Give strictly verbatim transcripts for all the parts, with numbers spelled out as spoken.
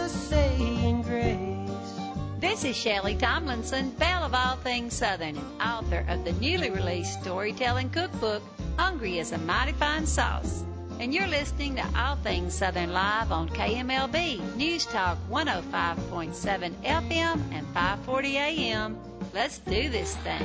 saying grace. This is Shelley Tomlinson, belle of all things Southern and author of the newly released storytelling cookbook, Hungry as a Mighty Fine Sauce. And you're listening to All Things Southern Live on K M L B, News Talk one oh five point seven F M and five forty A M. Let's do this thing.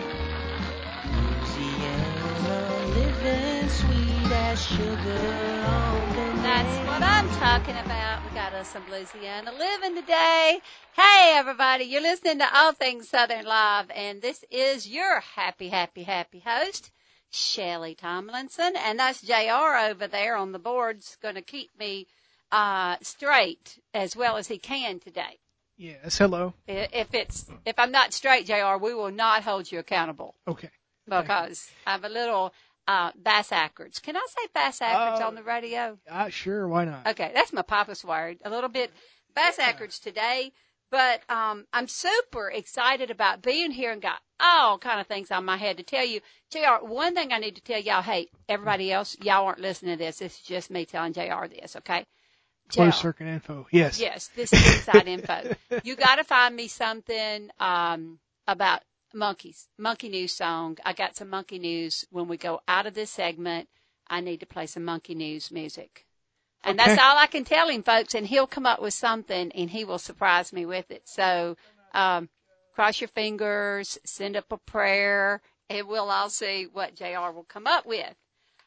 Louisiana living sweet as sugar on the That's what I'm talking about. We got us some Louisiana living today. Hey, everybody, you're listening to All Things Southern Live, and this is your happy, happy, happy host, Shelley Tomlinson, and that's J R over there on the board's going to keep me uh, straight as well as he can today. Yes, hello. If it's if I'm not straight, J R, we will not hold you accountable. Okay. Because I'm a little uh, bass backwards. Can I say bass backwards Uh, on the radio? Uh, sure, why not? Okay, that's my papa's word. A little bit bass backwards today, but um, I'm super excited about being here and got all kind of things on my head to tell you. J R, one thing I need to tell y'all, hey, everybody else, y'all aren't listening to this. This is just me telling J R this, okay? Closed circuit info, yes. Yes, this is inside info. You got to find me something um, about monkeys, monkey news song. I got some monkey news. When we go out of this segment, I need to play some monkey news music. And Okay. that's all I can tell him, folks, and he'll come up with something, and he will surprise me with it. So um, cross your fingers, send up a prayer, and we'll all see what J R will come up with.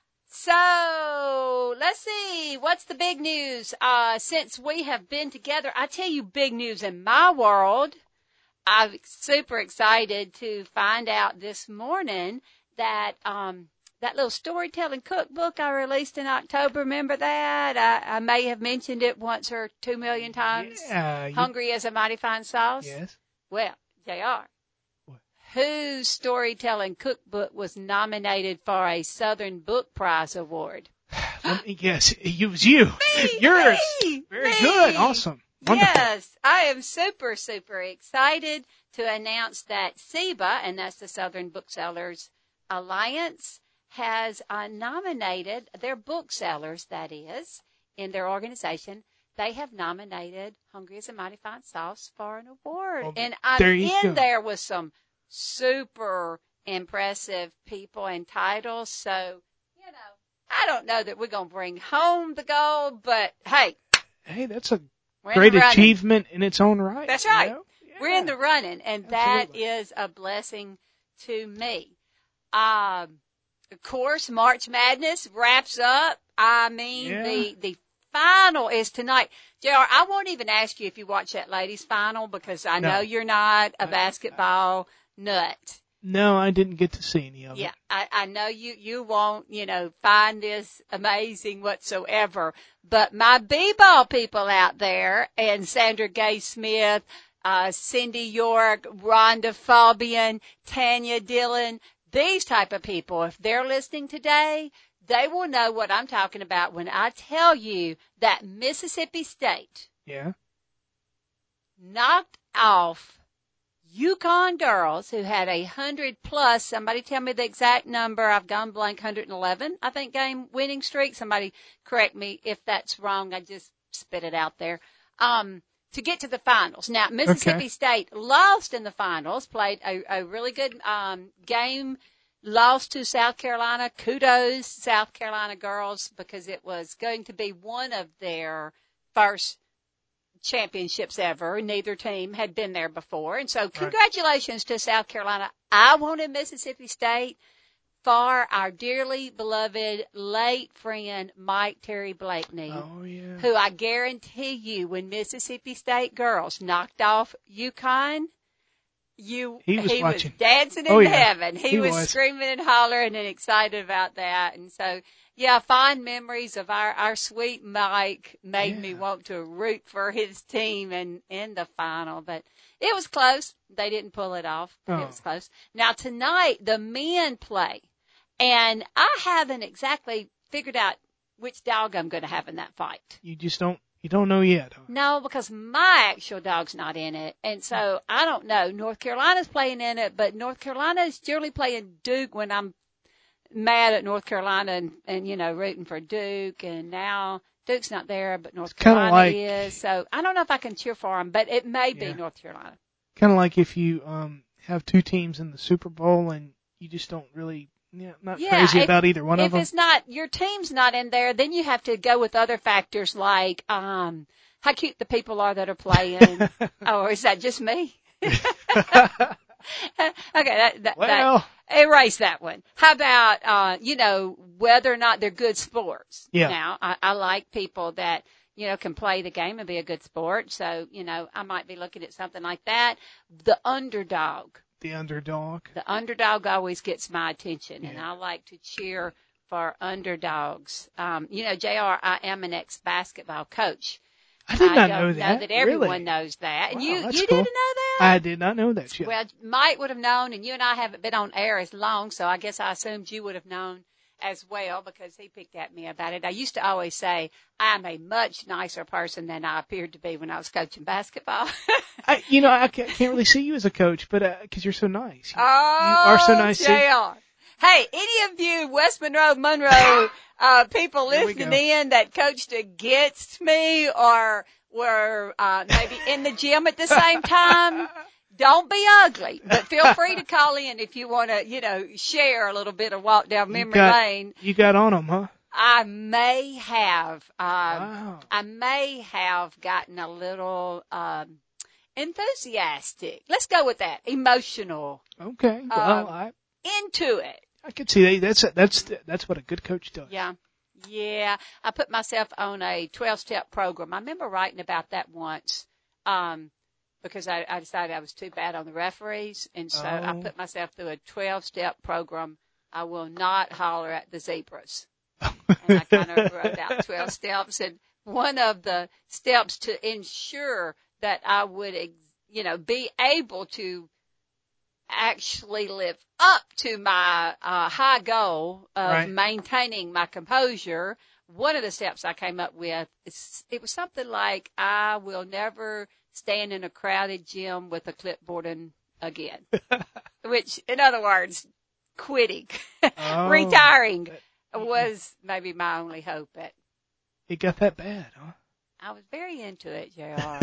So let's see, what's the big news? Uh, since we have been together, I tell you big news in my world. I'm super excited to find out this morning that um, that little storytelling cookbook I released in October, remember that? I, I may have mentioned it once or two million times. Yeah. You, Hungry as a Mighty Fine Sauce? yes. Well, J R, What? whose storytelling cookbook was nominated for a Southern Book Prize award? Let me guess. It was you. Me, Yours. me, Very me. good. Awesome. Wonderful. Yes, I am super, super excited to announce that SEBA, and that's the Southern Booksellers Alliance, has uh, nominated their booksellers, that is, in their organization. They have nominated Hungry as a Mighty Fine Sauce for an award. Well, and I'm there you in go. there with some super impressive people and titles. So, you know, I don't know that we're going to bring home the gold, but hey, Hey, that's a we're in great the running. achievement in its own right. That's you right. know? We're Yeah. in the running, and that Absolutely. is a blessing to me. Um, of course, March Madness wraps up. I mean, Yeah. the the final is tonight. J R, I won't even ask you if you watch that ladies' final because I No. know you're not a I- basketball nut. No, I didn't get to see any of Yeah, it. I, I know you, you won't, you know, find this amazing whatsoever. But my b-ball people out there, and Sandra Gay Smith, uh, Cindy York, Rhonda Fabian, Tanya Dillon, these type of people, if they're listening today, they will know what I'm talking about when I tell you that Mississippi State Yeah. knocked off Yukon girls who had a hundred plus, somebody tell me the exact number, I've gone blank, one hundred eleven, I think, game winning streak. Somebody correct me if that's wrong. I just spit it out there. Um, to get to the finals. Now, Mississippi Okay. State lost in the finals, played a, a really good um, game, lost to South Carolina. Kudos, South Carolina girls, because it was going to be one of their first championships ever. Neither team had been there before. And so congratulations to South Carolina. I wanted Mississippi State for our dearly beloved late friend Mike Terry Blakeney, Oh, yeah. who I guarantee you when Mississippi State girls knocked off UConn, you, He was watching. dancing in Oh, yeah. heaven. He, He was, was. screaming and hollering and excited about that. And so, yeah, fond memories of our, our sweet Mike made me Yeah. want to root for his team in, in the final. But it was close. They didn't pull it off. But Oh. It was close. Now, tonight, the men play. And I haven't exactly figured out which dog I'm going to have in that fight. You just don't, you don't know yet, huh? No, because my actual dog's not in it. And so I don't know. North Carolina's playing in it, but North Carolina is generally playing Duke when I'm mad at North Carolina and, and, you know, rooting for Duke. And now Duke's not there, but North It's kinda Carolina like- is. So I don't know if I can cheer for them, but it may be Yeah. North Carolina. Kind of like if you um have two teams in the Super Bowl and you just don't really, yeah, not Yeah, crazy if- about either one If of them. it's not, your team's not in there, then you have to go with other factors like, um, how cute the people are that are playing. Oh, is that just me? Okay, that, that, Well, that, erase that one. How about, uh, you know, whether or not they're good sports? Yeah. Now, I, I like people that, you know, can play the game and be a good sport. So, you know, I might be looking at something like that. The underdog. the underdog. The underdog always gets my attention, and Yeah. I like to cheer for underdogs. Um, you know, J R, I am an ex-basketball coach. I did not don't know that. that everyone really? knows that. And Wow, you, that's you cool. didn't know that? I did not know that yet. Well, Mike would have known, and you and I haven't been on air as long, so I guess I assumed you would have known as well because he picked at me about it. I used to always say I'm a much nicer person than I appeared to be when I was coaching basketball. I, you know, I can't, can't really see you as a coach, but because you're so nice. You, Oh, you are so nice. J R. Hey, any of you West Monroe, Monroe uh, people There we listening go. in that coached against me or were uh, maybe in the gym at the same time, don't be ugly. But feel free to call in if you want to, you know, share a little bit of walk down You memory got- lane. You got on them, huh? I may have, um, Wow. I may have gotten a little um, enthusiastic. Let's go with that. Emotional. Okay. Well, Um, I Into it. I could see that. That's that's that's what a good coach does. Yeah. Yeah. I put myself on a twelve-step program. I remember writing about that once um, because I, I decided I was too bad on the referees. And so I Oh. put myself through a twelve-step program. I will not holler at the zebras. And I kind of wrote out twelve steps. And one of the steps to ensure that I would, ex- you know, be able to actually live up to my uh, high goal of Right. maintaining my composure. One of the steps I came up with, is, it was something like, I will never stand in a crowded gym with a clipboard in again. Which, in other words, quitting, Oh, retiring that- was maybe my only hope. At, It got that bad, huh? I was very into it, J R.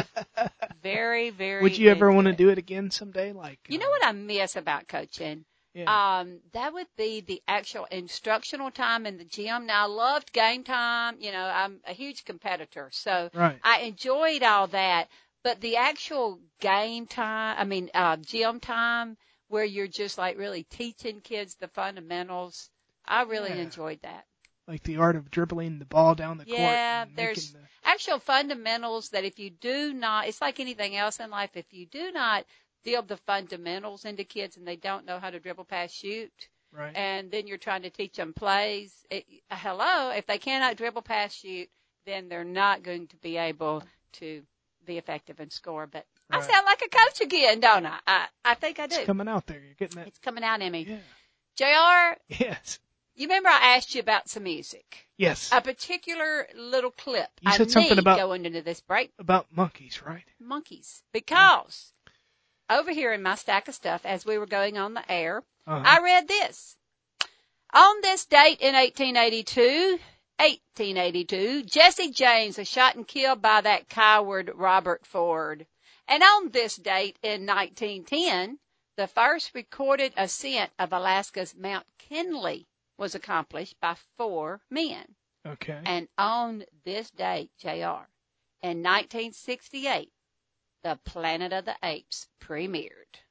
Very, very Would you ever into want to it. do it again someday? Like You know uh, what I miss about coaching? Yeah. Um, that would be the actual instructional time in the gym. Now, I loved game time. You know, I'm a huge competitor, so right. I enjoyed all that. But the actual game time, I mean, uh, gym time, where you're just like really teaching kids the fundamentals, I really Yeah. enjoyed that. Like the art of dribbling the ball down the court. Yeah, and there's making actual fundamentals that if you do not, it's like anything else in life, if you do not build the fundamentals into kids and they don't know how to dribble, pass, shoot, the, right. and then you're trying to teach them plays, it, hello, if they cannot dribble, pass, shoot, then they're not going to be able to be effective and score. But I Right. sound like a coach again, don't I? I, I think I do. It's coming out there. You're getting that. It's coming out in me. Yeah. J R, Yes. you remember I asked you about some music? Yes. A particular little clip. You I said something need about- going into this break. About monkeys, right? Monkeys. Because over here in my stack of stuff, as we were going on the air, Uh-huh. I read this. On this date in eighteen eighty-two, eighteen eighty-two, Jesse James was shot and killed by that coward Robert Ford. And on this date in nineteen ten, the first recorded ascent of Alaska's Mount Kinley was accomplished by four men. Okay. And on this date, J R, in nineteen sixty-eight, the Planet of the Apes premiered.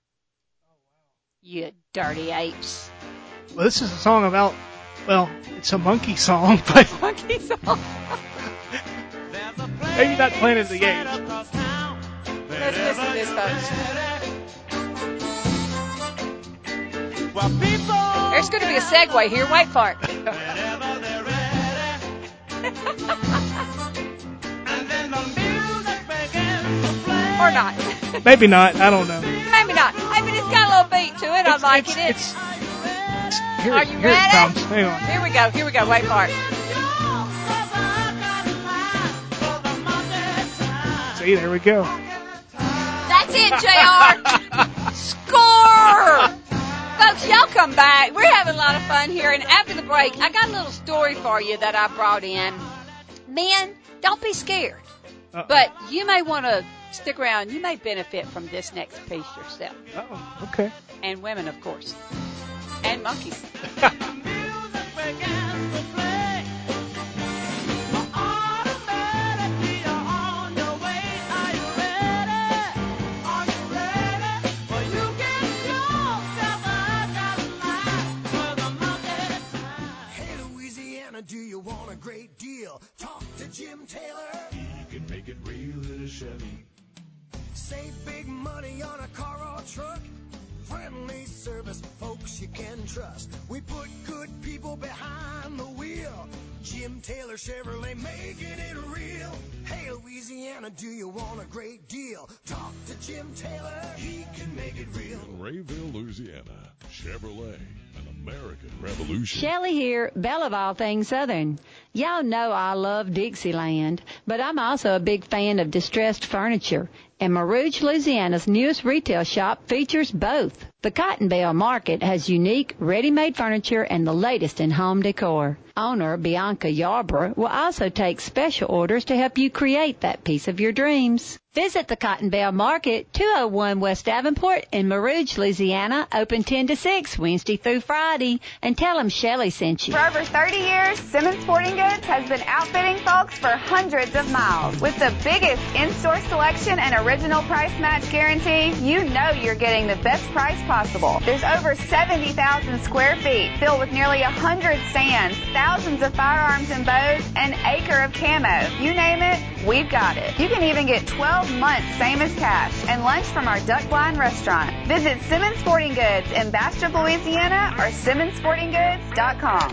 You dirty apes. Well, this is a song about, well, it's a monkey song, but Monkey song. maybe not Planet of the Apes. Let's listen to this, folks. There's going to be a segue here. Wait for it. Or not. Maybe not. I don't know. Maybe not. Hey, but it's got a little beat to it. I'm It's- liking it's, it. It's, it's, here, Are it- you here ready? it comes. Hang on. Here we go. Here we go. Wait for it. See, there we go. That's it, J R. Score! Folks, y'all come back. We're having a lot of fun here. And after the break, I got a little story for you that I brought in. Men, don't be scared. Uh-oh. But you may want to stick around. You may benefit from this next piece yourself. Oh, okay. And women, of course. And monkeys. Do you want a great deal? Talk to Jim Taylor. He can make it real in a Chevy. Save big money on a car or truck. Friendly service, folks you can trust. We put good people behind the wheel. Jim Taylor Chevrolet, making it real. Hey, Louisiana, do you want a great deal? Talk to Jim Taylor. He can make it real. Rayville, Louisiana. Chevrolet, an American revolution. Shelley here, belle of all things Southern. Y'all know I love Dixieland, but I'm also a big fan of distressed furniture. And Marouge, Louisiana's newest retail shop features both. The Cotton Bell Market has unique, ready-made furniture and the latest in home decor. Owner Bianca Yarbrough will also take special orders to help you create that piece of your dreams. Visit the Cotton Bell Market, two oh one West Davenport in Marouge, Louisiana, open ten to six, Wednesday through Friday, and tell them Shelley sent you. For over thirty years, Simmons Sporting Goods has been outfitting folks for hundreds of miles. With the biggest in-store selection and original price match guarantee, you know you're getting the best price possible. There's over seventy thousand square feet filled with nearly one hundred stands, thousands of firearms and bows, an acre of camo. You name it, we've got it. You can even get twelve months same as cash and lunch from our Duck Blind restaurant. Visit Simmons Sporting Goods in Bastrop, Louisiana or simmons sporting goods dot com.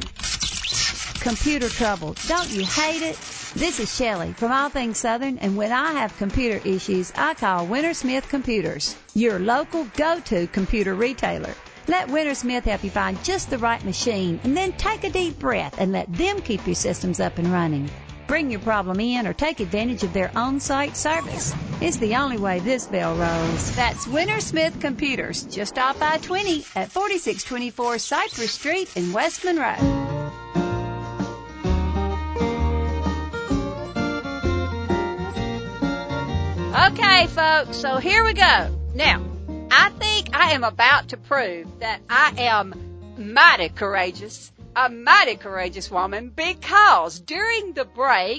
Computer trouble. Don't you hate it? This is Shelley from All Things Southern, and when I have computer issues, I call Wintersmith Computers, your local go-to computer retailer. Let Wintersmith help you find just the right machine, and then take a deep breath and let them keep your systems up and running. Bring your problem in or take advantage of their on-site service. It's the only way this bell rolls. That's Wintersmith Computers, just off I twenty at forty-six twenty-four Cypress Street in West Monroe. Okay, folks, so here we go. Now, I think I am about to prove that I am mighty courageous, a mighty courageous woman, because during the break,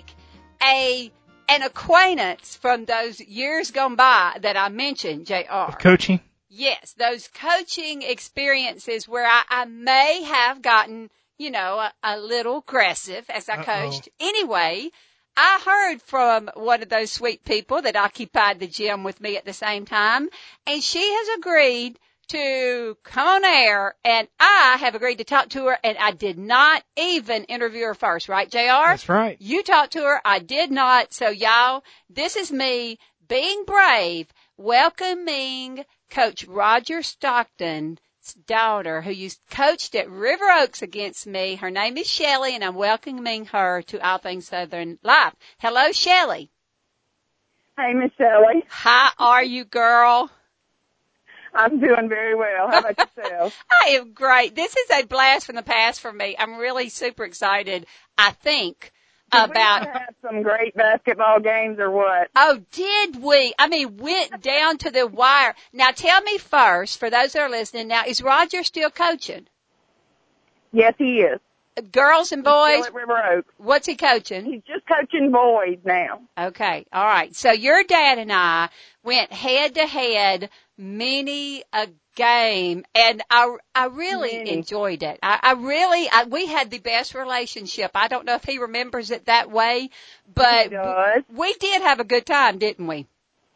a an acquaintance from those years gone by that I mentioned, J R. With coaching? Yes, those coaching experiences where I, I may have gotten, you know, a, a little aggressive as I Uh-oh. coached. Anyway, I heard from one of those sweet people that occupied the gym with me at the same time, and she has agreed to come on air, and I have agreed to talk to her, and I did not even interview her first, right, J R? That's right. You talked to her, I did not. So, y'all, this is me being brave, welcoming Coach Roger Stockton's daughter, who you coached at River Oaks against me. Her name is Shelley, and I'm welcoming her to All Things Southern Live. Hello, Shelley. Hey, Miss Shelley. How are you, girl? I'm doing very well. How about yourself? I am great. This is a blast from the past for me. I'm really super excited, I think, Did about... we have some great basketball games or what? Oh, did we? I mean, went down to the wire. Now, tell me first, for those that are listening, now, is Roger still coaching? Yes, he is. Girls and He's boys? still at River Oaks. What's he coaching? He's just coaching boys now. Okay, all right. So your dad and I went head to head many a game, and I I really Many. enjoyed it. I, I really I, we had the best relationship. I don't know if he remembers it that way, but He does. we did have a good time, didn't we?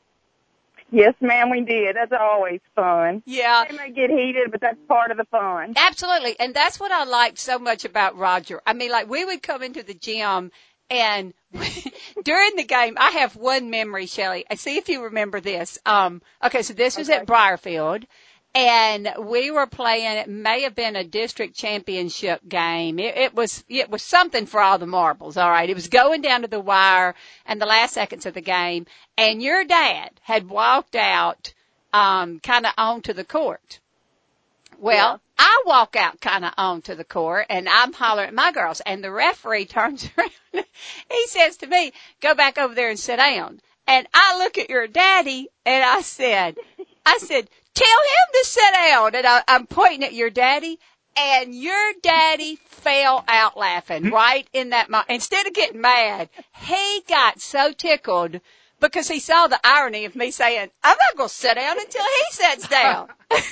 Yes, ma'am, we did. That's always fun. Yeah. They may get heated, but that's part of the fun. Absolutely. And that's what I liked so much about Roger. I mean, like, we would come into the gym, and during the game, I have one memory, Shelley. I see if you remember this. Um, okay, so this was Okay. at Briarfield, and we were playing, it may have been a district championship game. It, it was, it was something for all the marbles, all right. It was going down to the wire and the last seconds of the game, and your dad had walked out, um, kind of onto the court. Well, Yeah. I walk out kind of onto the court, and I'm hollering at my girls, and the referee turns around. He says to me, go back over there and sit down. And I look at your daddy, and I said, I said, tell him to sit down. And I, I'm pointing at your daddy, and your daddy fell out laughing right in that moment. Instead of getting mad, he got so tickled because he saw the irony of me saying, I'm not going to sit down until he sits down.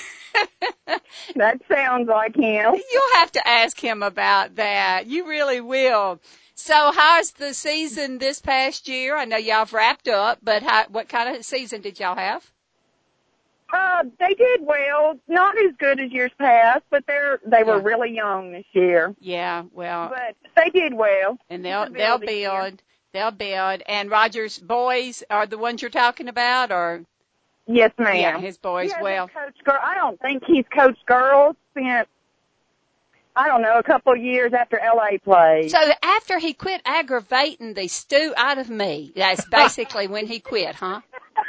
That sounds like him. You'll have to ask him about that. You really will. So how's the season this past year? I know y'all have wrapped up, but how, what kind of season did y'all have? Uh, they did well. Not as good as years past, but they're they were Yeah. really young this year. Yeah, well, But they did well. and they'll It's a they'll building year. build, they'll build. And Roger's boys are the ones you're talking about, or Yes, ma'am. yeah, his boys. He Well, hasn't coached girl. I don't think he's coached girls since, I don't know, a couple of years after L A played. so after he quit aggravating the stew out of me, that's basically when he quit, huh?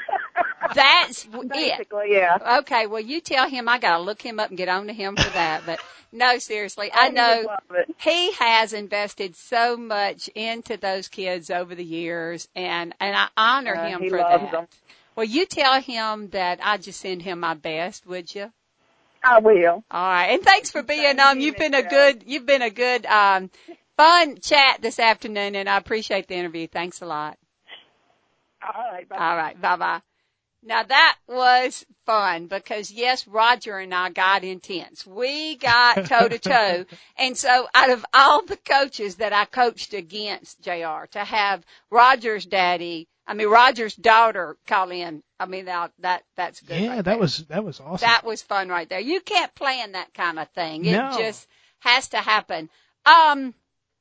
That's it. Basically, yeah. Okay, well, you tell him I got to look him up and get on to him for that. But no, seriously, Oh, I he would know love it. he has invested so much into those kids over the years, and, and I honor Uh, him he for loves that. them. Well, you tell him that I just send him my best, would you? I will. All right, and thanks for being Thank on. you, You've been Miss a Shelley. good, you've been a good, um, fun chat this afternoon, and I appreciate the interview. Thanks a lot. All right. Bye. All right. Bye-bye. Now that was fun because yes, Roger and I got intense. We got toe to toe. And so out of all the coaches that I coached against J R, to have Roger's daddy, I mean, Roger's daughter call in, I mean, that, that that's good. Yeah, right that there. was that was awesome. That was fun right there. You can't plan that kind of thing. It No. just has to happen. Um,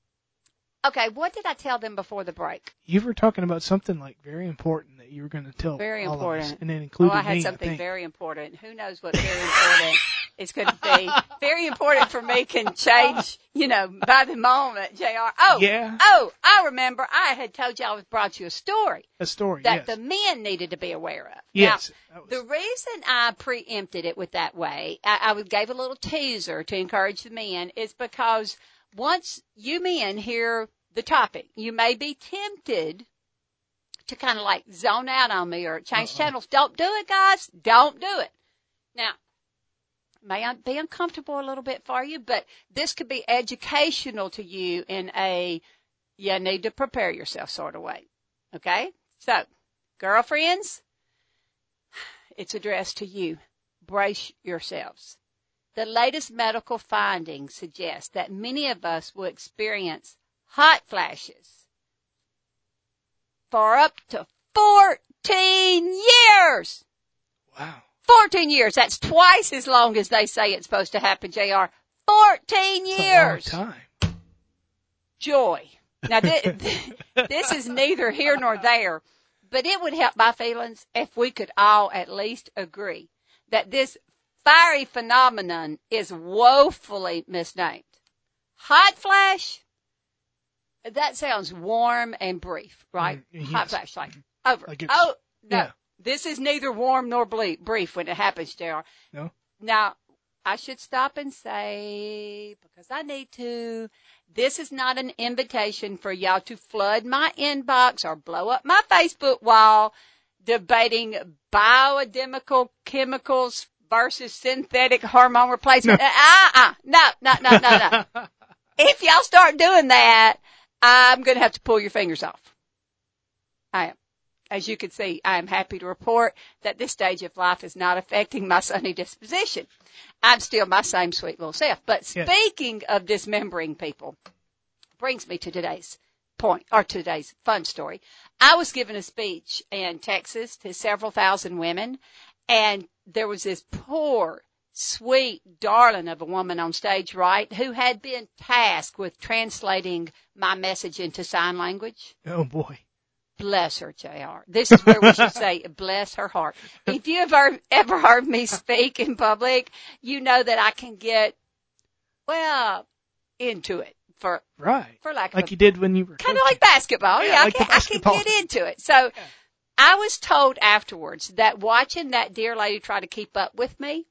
okay. What did I tell them before the break? You were talking about something like very important that you were going to tell Very all important. of us, and it Oh, included I had me. something I think. very important. Who knows what very important it's going to be? Very important for me can change, you know, by the moment, J R. Oh, Yeah. oh, I remember I had told you I brought you a story A story. that yes. the men needed to be aware of. yes. Now, that was- the reason I preempted it with that way, I, I gave a little teaser to encourage the men, is because once you men hear the topic, you may be tempted to kind of like zone out on me or change Uh-uh. channels. Don't do it, guys. Don't do it. Now, may I be uncomfortable a little bit for you, but this could be educational to you in a you need to prepare yourself sort of way. Okay? So, girlfriends, it's addressed to you. Brace yourselves. The latest medical findings suggest that many of us will experience hot flashes for up to fourteen years. wow. fourteen years. That's twice as long as they say it's supposed to happen, J R. fourteen It's years. a long time. Joy. Now, this, this is neither here nor there, but it would help my feelings if we could all at least agree that this fiery phenomenon is woefully misnamed. Hot flash? That sounds warm and brief, right? Mm, Hot yes. flash, like over. Like it's- oh, no. yeah. This is neither warm nor ble- brief when it happens, J R. No. Now, I should stop and say, because I need to, this is not an invitation for y'all to flood my inbox or blow up my Facebook wall debating bioidentical chemicals versus synthetic hormone replacement. No. Uh-uh. No, no, no, no, no. If y'all start doing that, I'm going to have to pull your fingers off. I am. As you can see, I am happy to report that this stage of life is not affecting my sunny disposition. I'm still my same sweet little self. But Yeah. speaking of dismembering people, brings me to today's point, or today's fun story. I was giving a speech in Texas to several thousand women, and there was this poor, sweet darling of a woman on stage right who had been tasked with translating my message into sign language. Oh boy. Bless her, J R. This is where we should say, bless her heart. If you have ever, ever heard me speak in public, you know that I can get, well, into it for, Right. for lack of Like a, you did when you were kind of coaching. like basketball. Yeah, Yeah, like I, can, the I can basketball. get into it. So I was told afterwards that watching that dear lady try to keep up with me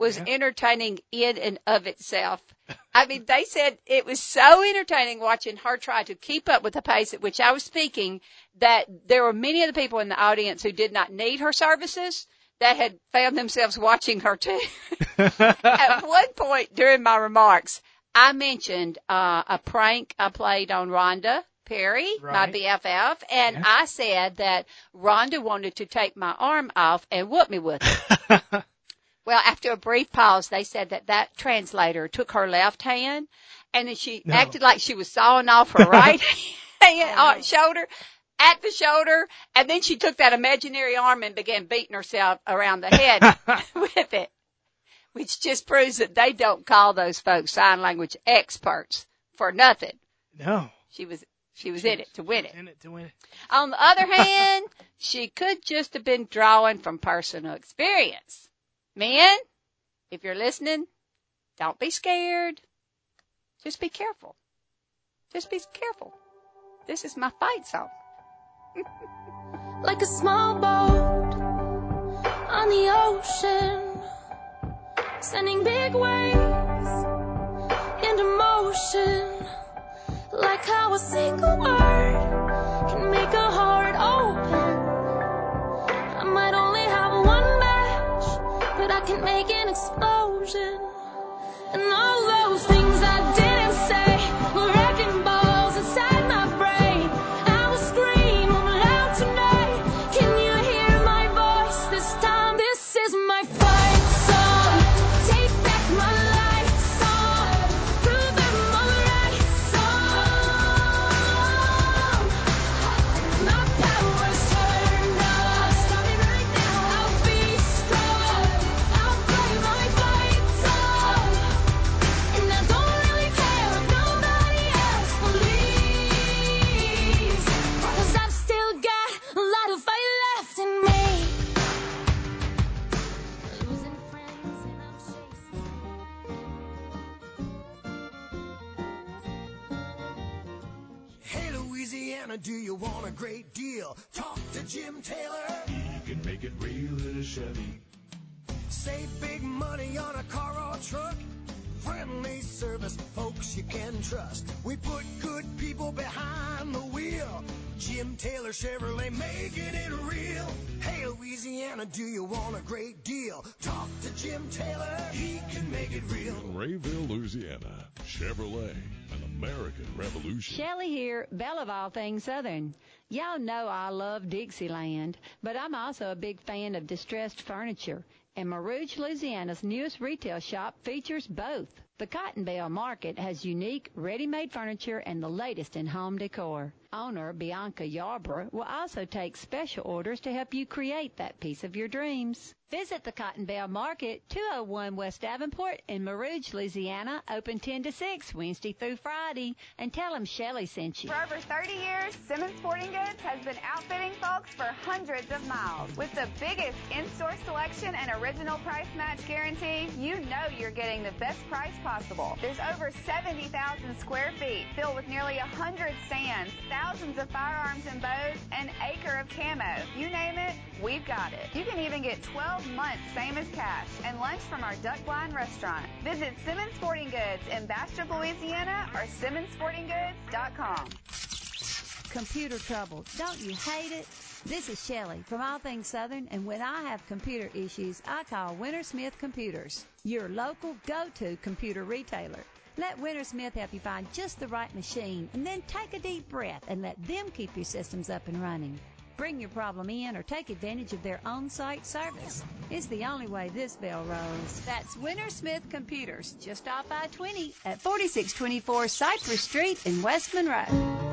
was Yeah. entertaining in and of itself. I mean, they said it was so entertaining watching her try to keep up with the pace at which I was speaking that there were many of the people in the audience who did not need her services that had found themselves watching her too. At one point during my remarks, I mentioned uh, a prank I played on Rhonda Perry, my Right. B F F, and Yeah. I said that Rhonda wanted to take my arm off and whoop me with it. Well, after a brief pause, they said that that translator took her left hand, and then she No. acted like she was sawing off her right hand, uh, shoulder, at the shoulder, and then she took that imaginary arm and began beating herself around the head with it, which just proves that they don't call those folks sign language experts for nothing. No. She was she was in it to win it. In it to win it. On the other hand, she could just have been drawing from personal experience. Men, if you're listening, don't be scared. Just be careful. Just be careful. This is my fight song. Like a small boat on the ocean, sending big waves into motion. Like how a single word can make a heart open. I might only have one match, but I can make an explosion. And all those things I didn't say were wrecking balls inside my brain. I will scream loud tonight. Can you hear my voice this time? This is my fight song. Take back my life song. Prove I'm alright song. My power's turned on. Stop me right now. I'll be strong. I'll play my fight song. And I don't really care if nobody else believes, 'cause I've still got a lot of fight left in me. Losing friends and I'm chasing. Hey, Louisiana, do you want a great deal? Talk to Jim Taylor. He can make it real in a Chevy. Save big money on a car or truck. Friendly service, folks you can trust. We put good people behind the wheel. Jim Taylor Chevrolet, making it real. Hey, Louisiana, do you want a great deal? Talk to Jim Taylor. He can make it real. Rayville, Louisiana. Chevrolet, an American revolution. Shelley here, belle of all things Southern. Y'all know I love Dixieland, but I'm also a big fan of distressed furniture. And Marouge, Louisiana's newest retail shop features both. The Cotton Bell Market has unique, ready-made furniture and the latest in home decor. Owner Bianca Yarbrough will also take special orders to help you create that piece of your dreams. Visit the Cotton Bell Market, two oh one West Davenport in Marouge, Louisiana, open ten to six, Wednesday through Friday, and tell them Shelley sent you. For over thirty years, Simmons Sporting Goods has been outfitting folks for hundreds of miles. With the biggest in-store selection and original price match guarantee, you know you're getting the best price possible. There's over seventy thousand square feet filled with nearly one hundred stands, thousands of firearms and bows, an acre of camo. You name it, we've got it. You can even get twelve months same as cash and lunch from our Duck Blind restaurant. Visit Simmons Sporting Goods in Bastrop, Louisiana or simmons sporting goods dot com. Computer trouble. Don't you hate it? This is Shelley from All Things Southern, and when I have computer issues, I call Winter Smith Computers, your local go-to computer retailer. Let Winter Smith help you find just the right machine, and then take a deep breath and let them keep your systems up and running. Bring your problem in or take advantage of their on-site service. It's the only way this bell rolls. That's Winter Smith Computers, just off I twenty at forty-six twenty-four Cypress Street in West Monroe.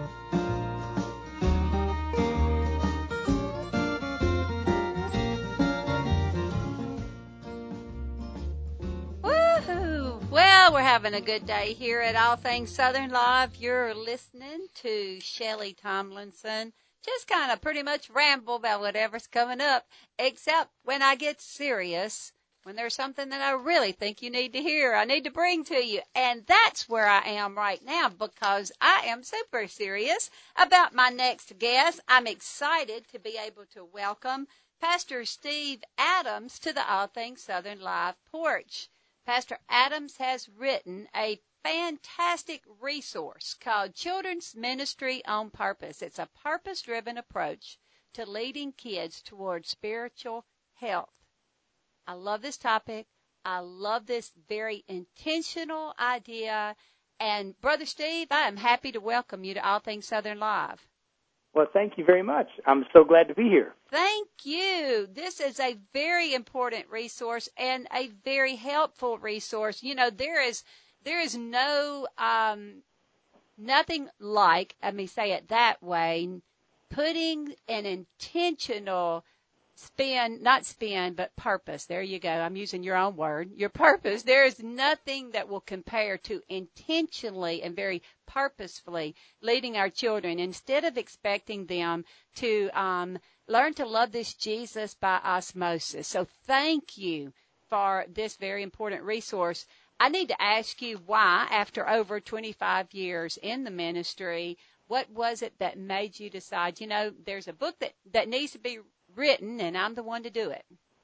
Woohoo! Well, we're having a good day here at All Things Southern Live. You're listening to Shelley Tomlinson. Just kind of pretty much ramble about whatever's coming up, except when I get serious, when there's something that I really think you need to hear, I need to bring to you. And that's where I am right now, because I am super serious about my next guest. I'm excited to be able to welcome Pastor Steve Adams to the All Things Southern Live porch. Pastor Adams has written a fantastic resource called Children's Ministry on Purpose. It's a purpose-driven approach to leading kids towards spiritual health. I love this topic. I love this very intentional idea. And, Brother Steve, I am happy to welcome you to All Things Southern Live. Well, thank you very much. I'm so glad to be here. Thank you. This is a very important resource and a very helpful resource. You know, there is there is no um, nothing like, let me say it that way, putting an intentional spin, not spin, but purpose. There you go. I'm using your own word. Your purpose. There is nothing that will compare to intentionally and very purposefully leading our children instead of expecting them to um, learn to love this Jesus by osmosis. So thank you for this very important resource. I need to ask you why, after over twenty-five years in the ministry, what was it that made you decide, you know, there's a book that, that needs to be written, and I'm the one to do it?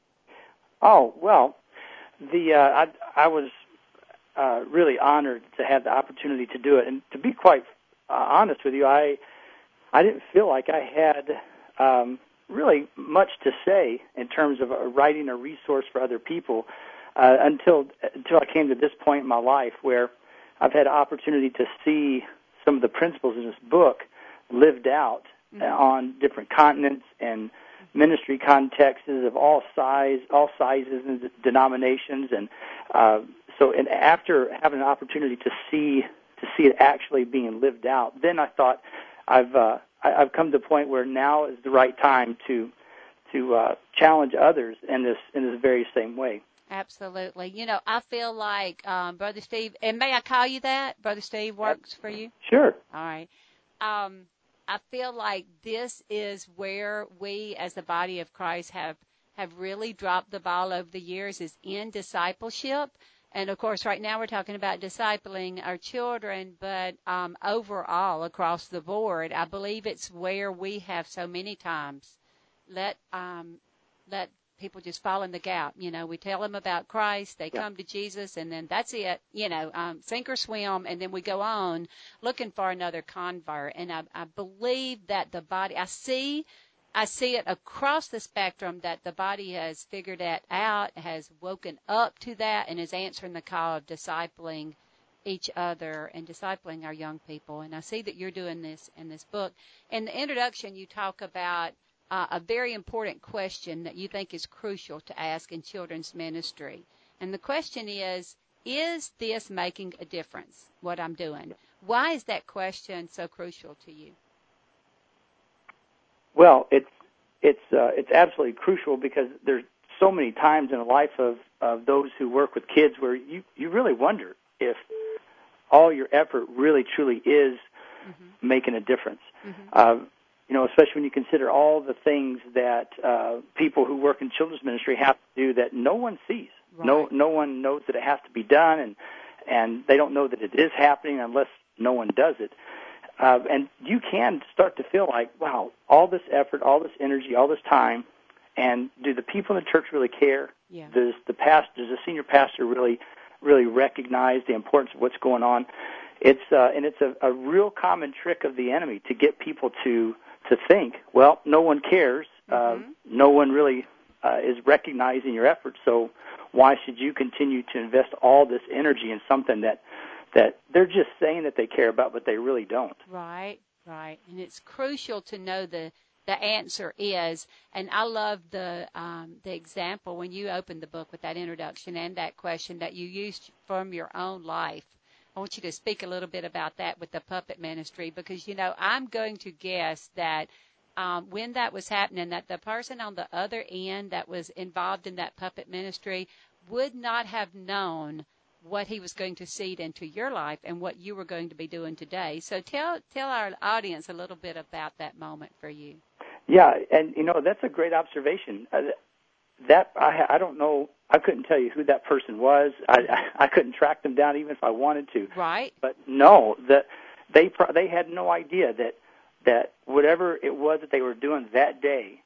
Oh, well, the uh, I, I was uh, really honored to have the opportunity to do it. And to be quite uh, honest with you, I I didn't feel like I had um, really much to say in terms of uh, writing a resource for other people uh, until until I came to this point in my life where I've had an opportunity to see some of the principles in this book lived out mm-hmm. uh, on different continents and ministry contexts of all size, all sizes and denominations, and uh, so. And after having an opportunity to see to see it actually being lived out, then I thought I've uh, I, I've come to the point where now is the right time to to uh, challenge others in this in this very same way. Absolutely. You know, I feel like um, Brother Steve, and may I call you that? Brother Steve works for you? Sure. All right. Um, I feel like this is where we as the body of Christ have, have really dropped the ball over the years, is in discipleship. And, of course, right now we're talking about discipling our children, but um, overall, across the board, I believe it's where we have so many times let um, let people just fall in the gap. You know, we tell them about Christ, they yeah. come to Jesus, and then that's it, you know, um, sink or swim, and then we go on looking for another convert. And I, I believe that the body, I see, I see it across the spectrum that the body has figured that out, has woken up to that, and is answering the call of discipling each other and discipling our young people. And I see that you're doing this in this book. In the introduction, you talk about Uh, a very important question that you think is crucial to ask in children's ministry. And the question is, is this making a difference, what I'm doing? Why is that question so crucial to you? Well, it's it's uh, it's absolutely crucial because there's so many times in the life of, of those who work with kids where you, you really wonder if all your effort really truly is mm-hmm. making a difference. Mm-hmm. Uh, You know, especially when you consider all the things that uh, people who work in children's ministry have to do that no one sees. Right. No, no one knows that it has to be done, and and they don't know that it is happening unless no one does it. Uh, and you can start to feel like, wow, all this effort, all this energy, all this time, and do the people in the church really care? Yeah. Does the pastor, does the senior pastor really, really recognize the importance of what's going on? It's uh, and it's a, a real common trick of the enemy to get people to. to think, well, no one cares, uh, mm-hmm. no one really uh, is recognizing your efforts, so why should you continue to invest all this energy in something that that they're just saying that they care about, but they really don't? Right, right. And it's crucial to know the, the answer is, and I love the um, the example when you opened the book with that introduction and that question that you used from your own life. I want you to speak a little bit about that with the puppet ministry because, you know, I'm going to guess that um, when that was happening, that the person on the other end that was involved in that puppet ministry would not have known what he was going to seed into your life and what you were going to be doing today. So tell tell our audience a little bit about that moment for you. Yeah, and, you know, that's a great observation. Uh, that I, I don't know. I couldn't tell you who that person was. I, I couldn't track them down even if I wanted to. Right. But no, that they they had no idea that that whatever it was that they were doing that day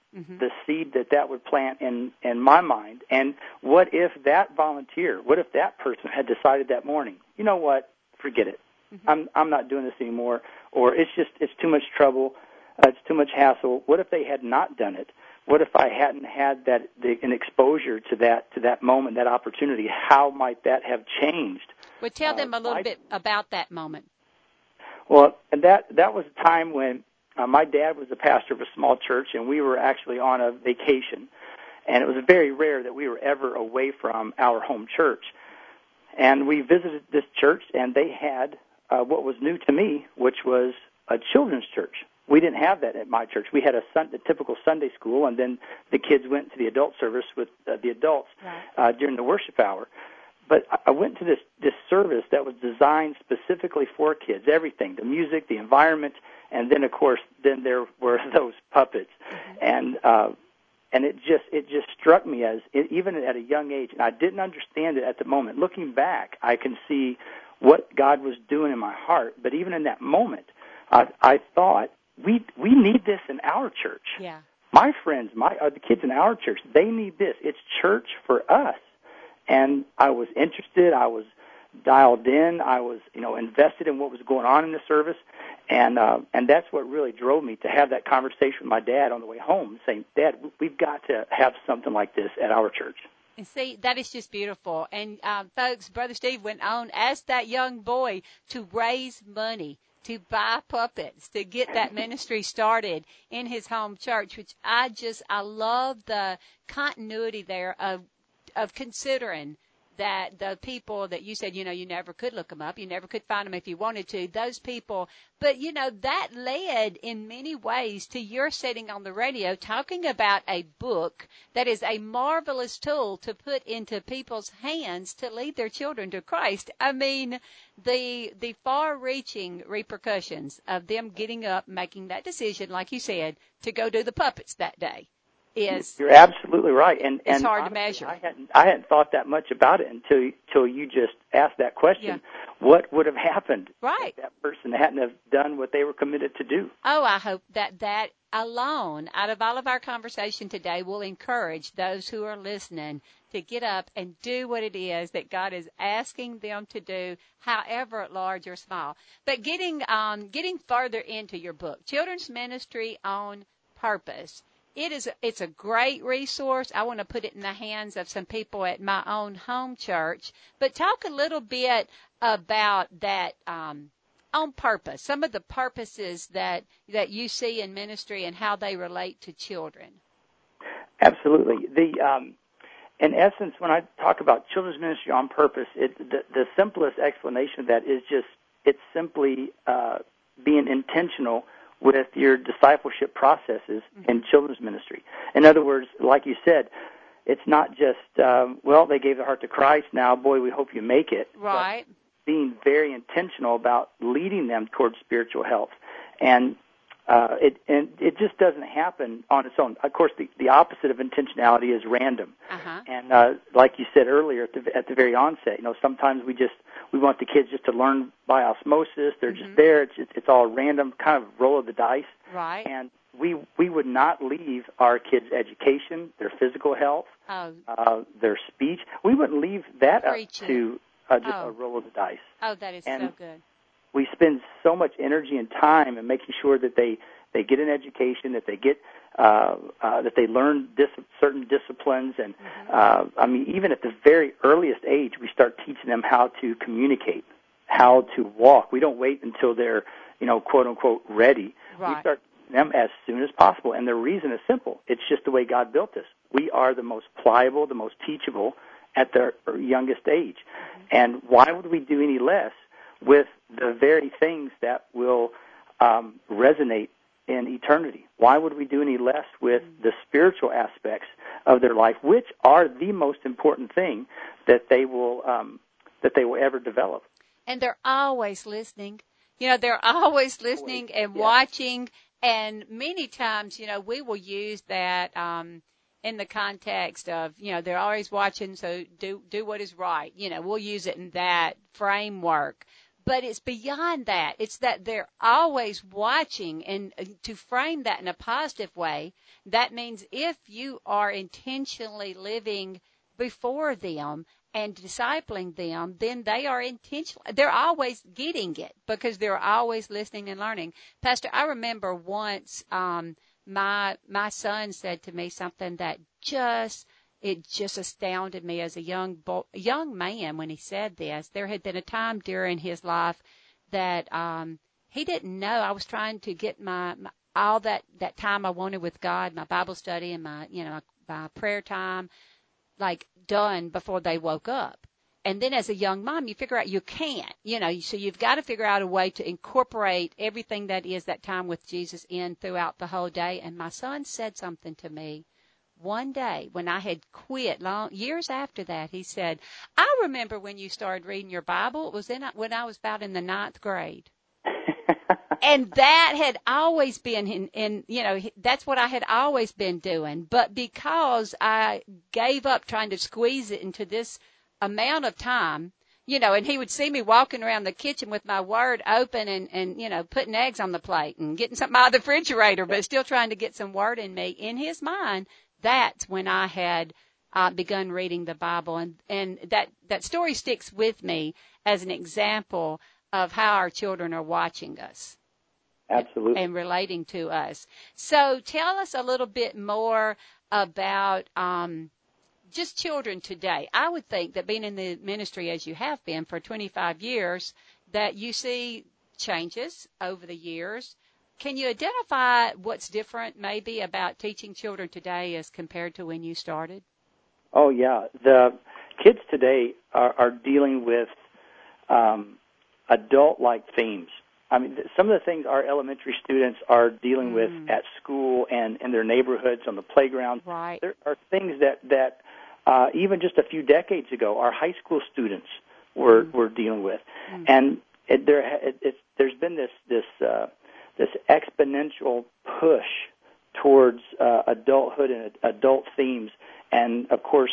mm-hmm. the seed that that would plant in, in my mind. And what if that volunteer, what if that person had decided that morning, you know what, forget it. Mm-hmm. I'm I'm not doing this anymore, or it's just, it's too much trouble, uh, it's too much hassle. What if they had not done it? What if I hadn't had that the, an exposure to that to that moment, that opportunity? How might that have changed? Well, tell them uh, a little my, bit about that moment. Well, and that that was a time when uh, my dad was the pastor of a small church, and we were actually on a vacation, and it was very rare that we were ever away from our home church. And we visited this church, and they had uh, what was new to me, which was a children's church. We didn't have that at my church. We had a, sun, a typical Sunday school, and then the kids went to the adult service with uh, the adults right. uh, during the worship hour. But I went to this, this service that was designed specifically for kids, everything, the music, the environment, and then, of course, then there were those puppets. Mm-hmm. And uh, and it just it just struck me as, it, even at a young age, and I didn't understand it at the moment. Looking back, I can see what God was doing in my heart. But even in that moment, I, I thought, We we need this in our church. Yeah. My friends, my uh, the kids in our church, they need this. It's church for us. And I was interested. I was dialed in. I was, you know, invested in what was going on in the service, and uh, and that's what really drove me to have that conversation with my dad on the way home, saying, "Dad, we've got to have something like this at our church." And see, that is just beautiful. And um, folks, Brother Steve went on as that young boy to raise money, to buy puppets, to get that ministry started in his home church, which I just, I love the continuity there of, of considering that the people that you said, you know, you never could look them up, you never could find them if you wanted to, those people, but, you know, that led in many ways to your sitting on the radio talking about a book that is a marvelous tool to put into people's hands to lead their children to Christ. I mean, the the far-reaching repercussions of them getting up, making that decision, like you said, to go do the puppets that day. Is, You're absolutely right, and it's and hard honestly, to measure. I hadn't I hadn't thought that much about it until until you just asked that question. Yeah. What would have happened right. if that person hadn't have done what they were committed to do? Oh, I hope that that alone, out of all of our conversation today, will encourage those who are listening to get up and do what it is that God is asking them to do, however large or small. But getting um, getting further into your book, Children's Ministry on Purpose. It is, it's a great resource. I want to put it in the hands of some people at my own home church. But talk a little bit about that um, on purpose, some of the purposes that, that you see in ministry and how they relate to children. Absolutely. The um, in essence, when I talk about children's ministry on purpose, it, the, the simplest explanation of that is just it's simply uh, being intentional with your discipleship processes mm-hmm. in children's ministry. In other words, like you said, it's not just, um, well, they gave their heart to Christ, now, boy, we hope you make it. Right. But being very intentional about leading them towards spiritual health. And uh, it and it just doesn't happen on its own. Of course, the, the opposite of intentionality is random. Uh-huh. And uh, like you said earlier at the, at the very onset, you know, sometimes we just we want the kids just to learn by osmosis. They're mm-hmm. just there. It's just, it's all random, kind of roll of the dice. Right. And we we would not leave our kids' education, their physical health, oh. uh, their speech. We wouldn't leave that Preach up to uh, just oh. a roll of the dice. Oh, that is and so good. We spend so much energy and time in making sure that they, they get an education, that they get uh, uh, that they learn dis- certain disciplines, and mm-hmm. uh, I mean, even at the very earliest age, we start teaching them how to communicate, how to walk. We don't wait until they're, you know, quote unquote ready. Right. We start them as soon as possible, and the reason is simple. It's just the way God built us. We are the most pliable, the most teachable at the youngest age, mm-hmm. and why would we do any less with the very things that will um, resonate in eternity? Why would we do any less with the spiritual aspects of their life, which are the most important thing that they will um, that they will ever develop? And they're always listening. You know, they're always listening always, and yes. watching. And many times, you know, we will use that um, in the context of, you know, they're always watching, so do do what is right. You know, we'll use it in that framework. but it's beyond that. It's that they're always watching, and to frame that in a positive way, that means if you are intentionally living before them and discipling them, then they are intentional. They're always getting it because they're always listening and learning. Pastor, I remember once um, my my son said to me something that just it just astounded me as a young bo- young man when he said this. There had been a time during his life that um, he didn't know. I was trying to get my, my all that that time I wanted with God, my Bible study and my you know my prayer time, like done before they woke up. And then as a young mom, you figure out you can't, you know, so you've got to figure out a way to incorporate everything that is that time with Jesus in throughout the whole day. And my son said something to me one day when I had quit long years after that. He said, I remember when you started reading your Bible. It was in, when I was about in the ninth grade. And that had always been in, in, you know, that's what I had always been doing. But because I gave up trying to squeeze it into this amount of time, you know, and he would see me walking around the kitchen with my Word open and, and, you know, putting eggs on the plate and getting something out of the refrigerator, but still trying to get some Word in me. In his mind, that's when I had uh, begun reading the Bible. And, and that, that story sticks with me as an example of how our children are watching us. Absolutely. And relating to us. So tell us a little bit more about um, just children today. I would think that being in the ministry as you have been for twenty-five years, that you see changes over the years. Can you identify what's different maybe about teaching children today as compared to when you started? Oh, yeah. The kids today are, are dealing with um, adult-like themes. I mean, some of the things our elementary students are dealing mm. with at school and in their neighborhoods on the playground, right. there are things that, that uh, even just a few decades ago, our high school students were, mm. were dealing with. Mm. And it, there, it, it, there's been this this uh, this exponential push towards uh, adulthood and adult themes, and of course,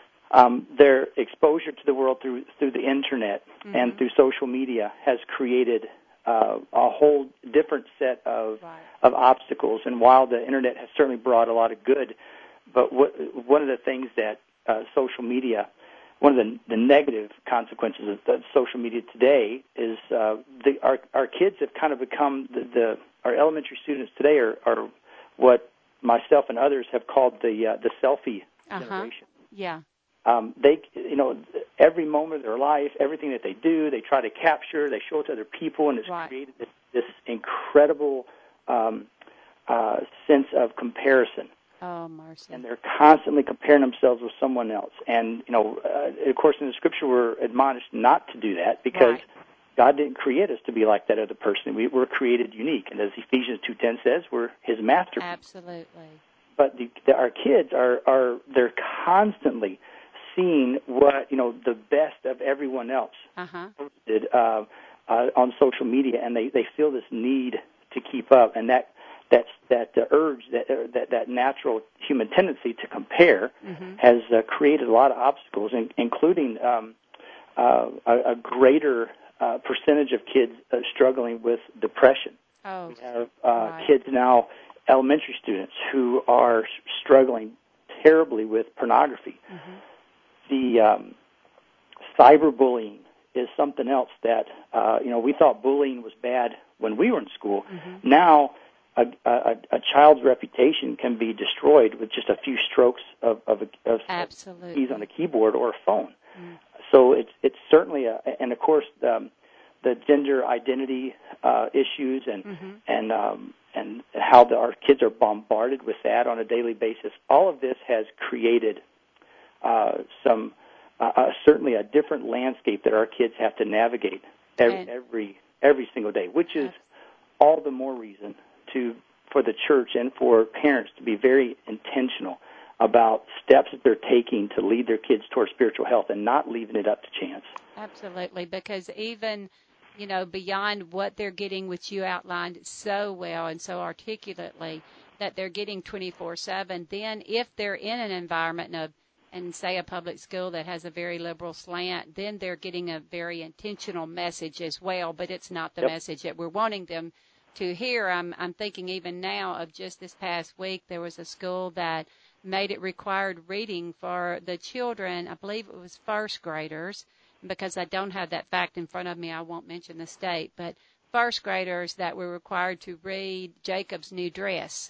um, their exposure to the world through through the internet mm-hmm. and through social media has created Uh, a whole different set of right. of obstacles. And while the internet has certainly brought a lot of good, but what, one of the things that uh, social media, one of the, the negative consequences of, of social media today is uh, the, our our kids have kind of become the, the our elementary students today are, are what myself and others have called the uh, the selfie uh-huh. generation. Yeah. Um, they, you know, every moment of their life, everything that they do, they try to capture, they show it to other people, and it's right. created this, this incredible um, uh, sense of comparison. Oh, mercy. And they're constantly comparing themselves with someone else. And, you know, uh, of course, in the Scripture, we're admonished not to do that because right. God didn't create us to be like that other person. We were created unique. And as Ephesians two ten says, we're His masterpiece. Absolutely. But the, the, our kids are, are, they're constantly seeing what, you know, the best of everyone else uh-huh. posted uh, uh, on social media, and they, they feel this need to keep up, and that that's, that uh, urge, that, uh, that that natural human tendency to compare mm-hmm. has uh, created a lot of obstacles, in, including um, uh, a, a greater uh, percentage of kids uh, struggling with depression. Oh, we have uh, right. kids now, elementary students, who are struggling terribly with pornography. Mm-hmm. The um, cyberbullying is something else that, uh, you know, we thought bullying was bad when we were in school. Mm-hmm. Now, a, a, a child's reputation can be destroyed with just a few strokes of, of, of, of keys on a keyboard or a phone. Mm. So it's it's certainly a, and of course um, the gender identity uh, issues and mm-hmm. and um, and how the, our kids are bombarded with that on a daily basis. All of this has created Uh, some uh, uh, certainly a different landscape that our kids have to navigate every every, every single day, which is all the more reason to for the church and for parents to be very intentional about steps that they're taking to lead their kids towards spiritual health and not leaving it up to chance. Absolutely, because even, you know, beyond what they're getting, which you outlined so well and so articulately, that they're getting twenty-four seven, then if they're in an environment, a and say a public school that has a very liberal slant, then they're getting a very intentional message as well, but it's not the Yep. message that we're wanting them to hear. I'm, I'm thinking even now of just this past week, there was a school that made it required reading for the children. I believe it was first graders. Because I don't have that fact in front of me, I won't mention the state, but first graders that were required to read Jacob's new dress.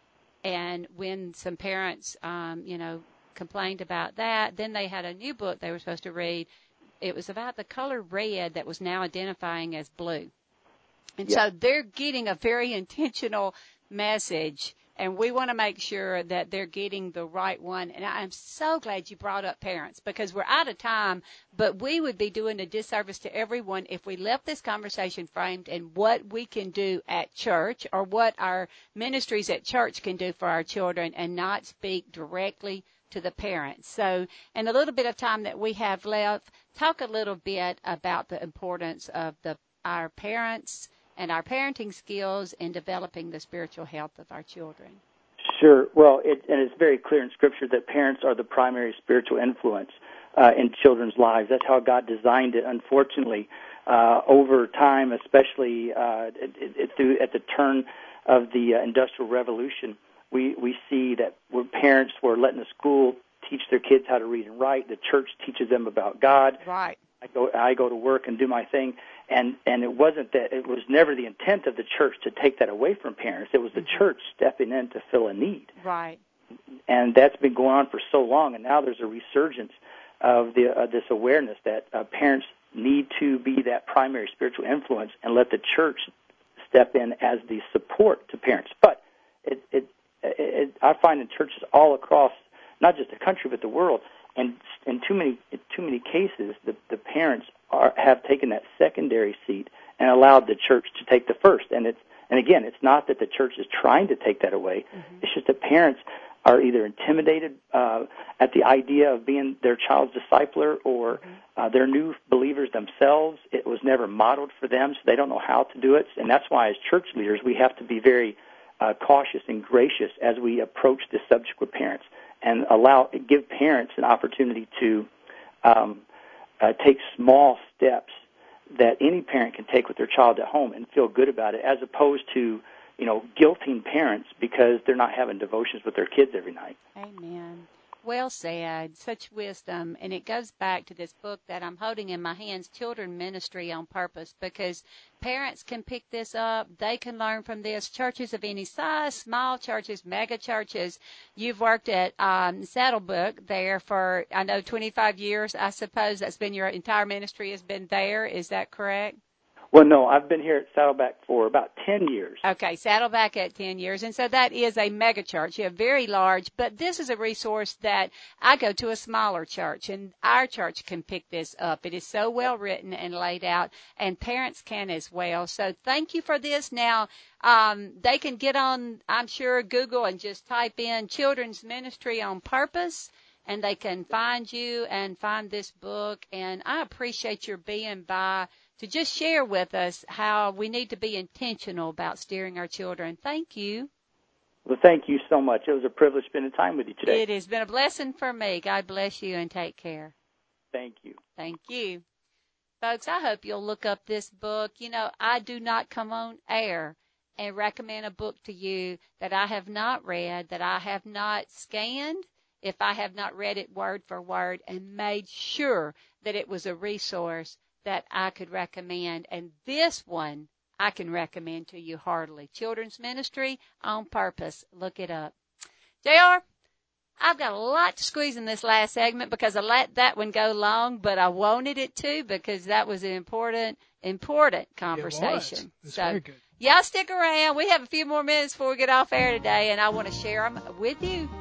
And when some parents, um, you know, complained about that, then they had a new book they were supposed to read. It was about the color red that was now identifying as blue. And Yeah. so they're getting a very intentional message, and we want to make sure that they're getting the right one. And I'm so glad you brought up parents, because we're out of time, but we would be doing a disservice to everyone if we left this conversation framed in what we can do at church or what our ministries at church can do for our children and not speak directly to the parents. So in a little bit of time that we have left, talk a little bit about the importance of the our parents and our parenting skills in developing the spiritual health of our children. Sure. Well, it, and it's very clear in Scripture that parents are the primary spiritual influence uh, in children's lives. That's how God designed it. Unfortunately, uh, over time, especially uh, it, it, through at the turn of the uh, Industrial Revolution, we we see that where parents were letting the school teach their kids how to read and write. The church teaches them about God. Right. I go I go to work and do my thing. And and it wasn't that it was never the intent of the church to take that away from parents. It was the church stepping in to fill a need. Right. And that's been going on for so long, and now there's a resurgence of the uh, this awareness that uh, parents need to be that primary spiritual influence and let the church step in as the support to parents. But it, it, it I find in churches all across, not just the country but the world, and in too many in too many cases, the the parents Are, have taken that secondary seat and allowed the church to take the first. And it's and again, it's not that the church is trying to take that away. Mm-hmm. It's just that parents are either intimidated uh, at the idea of being their child's discipler, or mm-hmm. uh, they're new believers themselves. It was never modeled for them, so they don't know how to do it. And that's why, as church leaders, we have to be very uh, cautious and gracious as we approach this subject with parents, and allow give parents an opportunity to Um, Uh, take small steps that any parent can take with their child at home and feel good about it, as opposed to, you know, guilting parents because they're not having devotions with their kids every night. Amen. Well said. Such wisdom. And it goes back to this book that I'm holding in my hands, Children Ministry on Purpose, because parents can pick this up. They can learn from this. Churches of any size, small churches, mega churches. You've worked at um, Saddlebrook there for, I know, twenty-five years. I suppose that's been your entire ministry has been there. Is that correct? Well, no, I've been here at Saddleback for about ten years. Okay, Saddleback at ten years. And so that is a mega church, yeah, very large. But this is a resource that I go to a smaller church, and our church can pick this up. It is so well written and laid out, and parents can as well. So thank you for this. Now, um, they can get on, I'm sure, Google and just type in Children's Ministry on Purpose, and they can find you and find this book. And I appreciate your being by to just share with us how we need to be intentional about steering our children. Thank you. Well, thank you so much. It was a privilege spending time with you today. It has been a blessing for me. God bless you and take care. Thank you. Thank you. Folks, I hope you'll look up this book. You know, I do not come on air and recommend a book to you that I have not read, that I have not scanned, if I have not read it word for word and made sure that it was a resource that I could recommend. And this one I can recommend to you heartily. Children's Ministry on Purpose. Look it up. J R, I've got a lot to squeeze in this last segment because I let that one go long, but I wanted it to because that was an important, important conversation. It was. So, very good. Y'all stick around. We have a few more minutes before we get off air today, and I want to share them with you.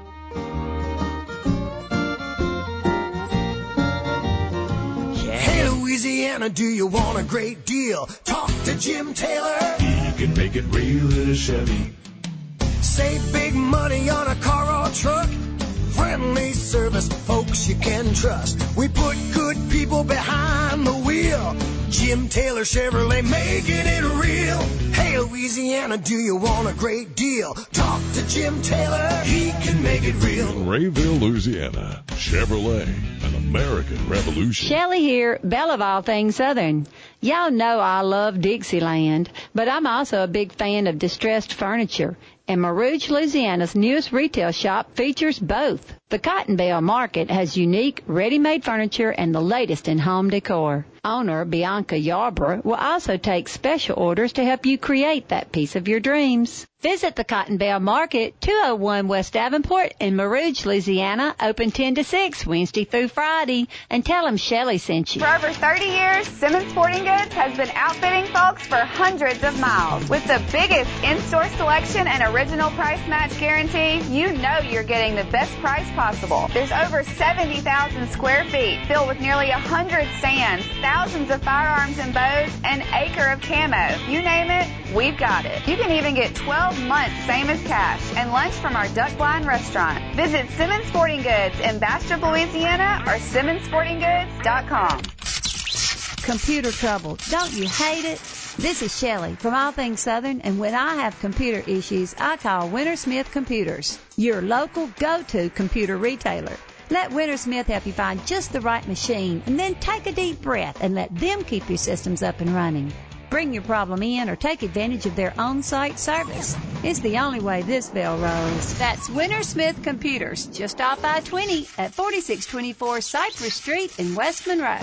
Hey, Louisiana, do you want a great deal? Talk to Jim Taylor. He can make it real in a Chevy. Save big money on a car or truck. Friendly service, folks you can trust. We put good people behind the wheel. Jim Taylor Chevrolet making it real. Hey, Louisiana, do you want a great deal? Talk to Jim Taylor, he can make it real. Rayville, Louisiana. Chevrolet, an American revolution. Shelley here, belle of all things Southern. Y'all know I love Dixieland, but I'm also a big fan of distressed furniture. And Marouge, Louisiana's newest retail shop features both. The Cotton Bell Market has unique, ready-made furniture and the latest in home decor. Owner Bianca Yarbrough will also take special orders to help you create that piece of your dreams. Visit the Cotton Bell Market, two oh one West Davenport in Marouge, Louisiana, open ten to six, Wednesday through Friday, and tell them Shelley sent you. For over thirty years, Simmons Sporting Goods has been outfitting folks for hundreds of miles. With the biggest in-store selection and original price match guarantee, you know you're getting the best price possible. There's over seventy thousand square feet filled with nearly one hundred stands, thousands of firearms and bows, an acre of camo. You name it, we've got it. You can even get twelve months same as cash and lunch from our Duck Blind restaurant. Visit Simmons Sporting Goods in Bastrop, Louisiana or simmons sporting goods dot com. Computer trouble. Don't you hate it? This is Shelley from All Things Southern, and when I have computer issues, I call Wintersmith Computers, your local go-to computer retailer. Let Wintersmith help you find just the right machine, and then take a deep breath and let them keep your systems up and running. Bring your problem in or take advantage of their on-site service. It's the only way this bell rolls. That's Wintersmith Computers, just off I twenty at forty-six twenty-four Cypress Street in West Monroe.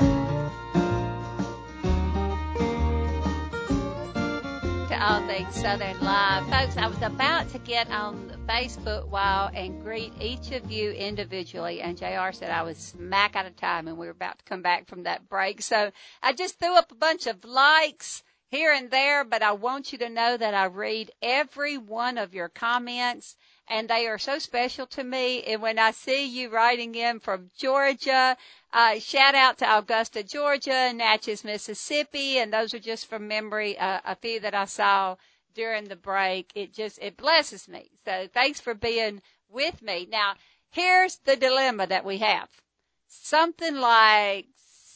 To All Things Southern Live. Folks, I was about to get on the Facebook wall and greet each of you individually, and J R said I was smack out of time and we were about to come back from that break. So I just threw up a bunch of likes here and there, but I want you to know that I read every one of your comments, and they are so special to me. And when I see you writing in from Georgia, uh, shout out to Augusta, Georgia, Natchez, Mississippi, and those are just from memory, uh, a few that I saw during the break. It just, it blesses me. So thanks for being with me. Now, here's the dilemma that we have. Something like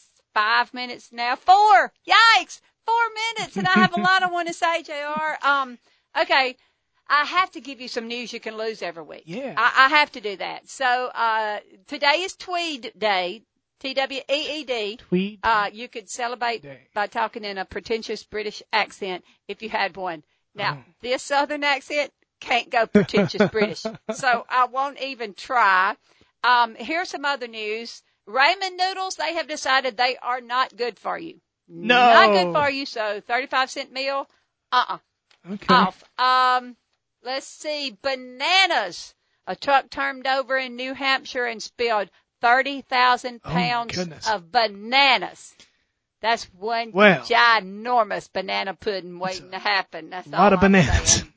five minutes now. Four! Yikes! Four minutes, and I have a lot I want to say, J R. Um, okay. I have to give you some news you can lose every week. Yeah. I, I have to do that. So, uh, today is Tweed Day, T W E E D. Tweed. Uh, you could celebrate Day. by talking in a pretentious British accent if you had one. Now, Oh. this Southern accent can't go pretentious British. So I won't even try. Um, here's some other news. Ramen noodles, they have decided they are not good for you. No. Not good for you. So thirty-five cent meal, uh-uh. Okay. Off. Um, let's see. Bananas. A truck turned over in New Hampshire and spilled thirty thousand Oh, my pounds goodness. of bananas. That's one Well. ginormous banana pudding waiting to happen. That's A lot all of I'm bananas. saying.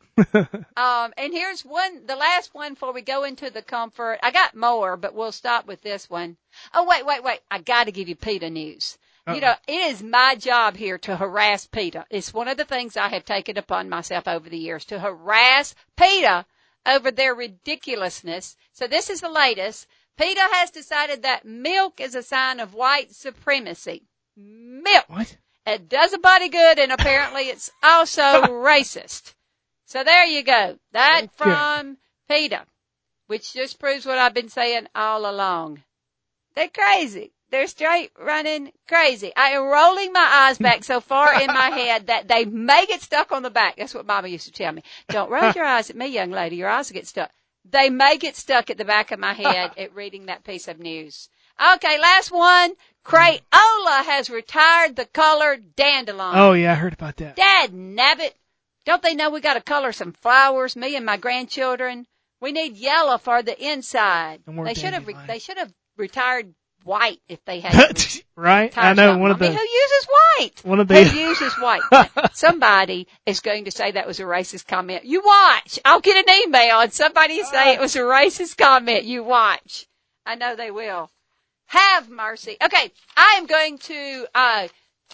Um, and here's one, the last one before we go into the comfort. I got more, but we'll stop with this one. Oh, wait, wait, wait. I got to give you PETA news. Uh-oh. You know, it is my job here to harass PETA. It's one of the things I have taken upon myself over the years, to harass PETA over their ridiculousness. So this is the latest. PETA has decided that milk is a sign of white supremacy. Milk. What? It does a body good, and apparently it's also racist. So there you go. That Okay. from PETA, which just proves what I've been saying all along. They're crazy. They're straight running crazy. I am rolling my eyes back so far in my head that they may get stuck on the back. That's what Mama used to tell me. Don't roll your eyes at me, young lady. Your eyes will get stuck. They may get stuck at the back of my head at reading that piece of news. Okay, last one. Crayola has retired the color dandelion. Oh, yeah, I heard about that. Dad nabbit. Don't they know we got to color some flowers, me and my grandchildren? We need yellow for the inside. No more They should have, re- dandelion. they should have retired white if they had to Right? retire I know something. one of I mean, the who uses white? one of Who the uses white? Somebody is going to say that was a racist comment. You watch. I'll get an email and somebody say it was a racist comment. You watch. I know they will. Have mercy. Okay, I am going to uh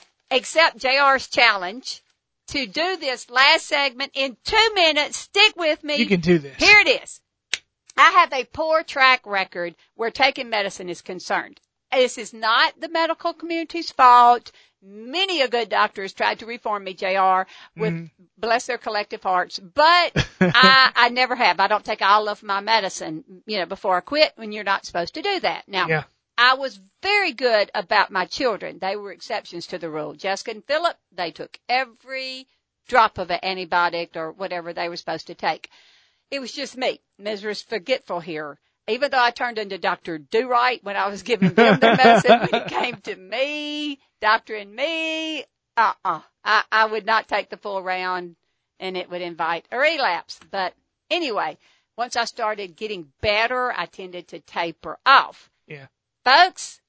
accept J R's challenge to do this last segment in two minutes. Stick with me. You can do this. Here it is. I have a poor track record where taking medicine is concerned. this is not the medical community's fault. Many a good doctor has tried to reform me, J R, with mm. bless their collective hearts, but I, I never have. I don't take all of my medicine, you know, before I quit when you're not supposed to do that. Now, yeah. I was very good about my children. They were exceptions to the rule. Jessica and Philip, they took every drop of an antibiotic or whatever they were supposed to take. It was just me, Missus Forgetful here. Even though I turned into Doctor Do-Right when I was giving them the medicine, when it came to me, doctoring me, uh-uh. I, I would not take the full round, and it would invite a relapse. But anyway, once I started getting better, I tended to taper off. Yeah. Folks,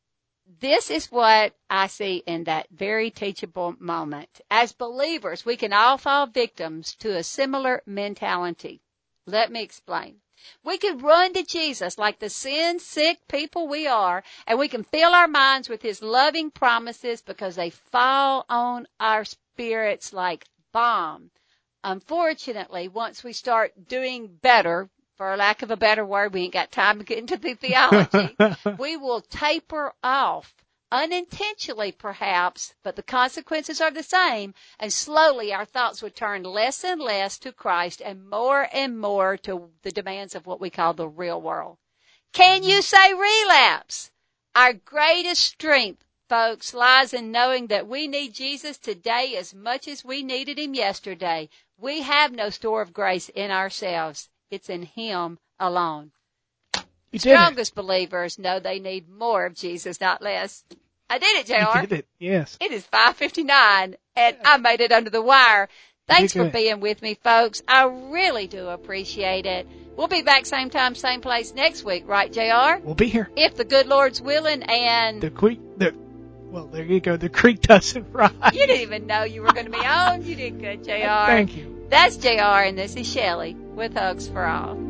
this is what I see in that very teachable moment. As believers, we can all fall victims to a similar mentality. Let me explain. We can run to Jesus like the sin-sick people we are, and we can fill our minds with his loving promises because they fall on our spirits like balm. Unfortunately, once we start doing better, for lack of a better word, we ain't got time to get into the theology, we will taper off. Unintentionally, perhaps, but the consequences are the same, and slowly our thoughts would turn less and less to Christ and more and more to the demands of what we call the real world. Can you say relapse? Our greatest strength, folks, lies in knowing that we need Jesus today as much as we needed him yesterday. We have no store of grace in ourselves. It's in him alone. You Strongest believers know they need more of Jesus, not less. I did it, J R. You did it, yes. It is five fifty-nine, and I made it under the wire. Thanks for being with me, folks. I really do appreciate it. We'll be back same time, same place next week, right, J R? We'll be here. If the good Lord's willing, and... The creek, the, well, there you go. The creek doesn't rise. You didn't even know you were going to be on. You did good, J R. Thank you. That's J R, and this is Shelley with Hugs for All.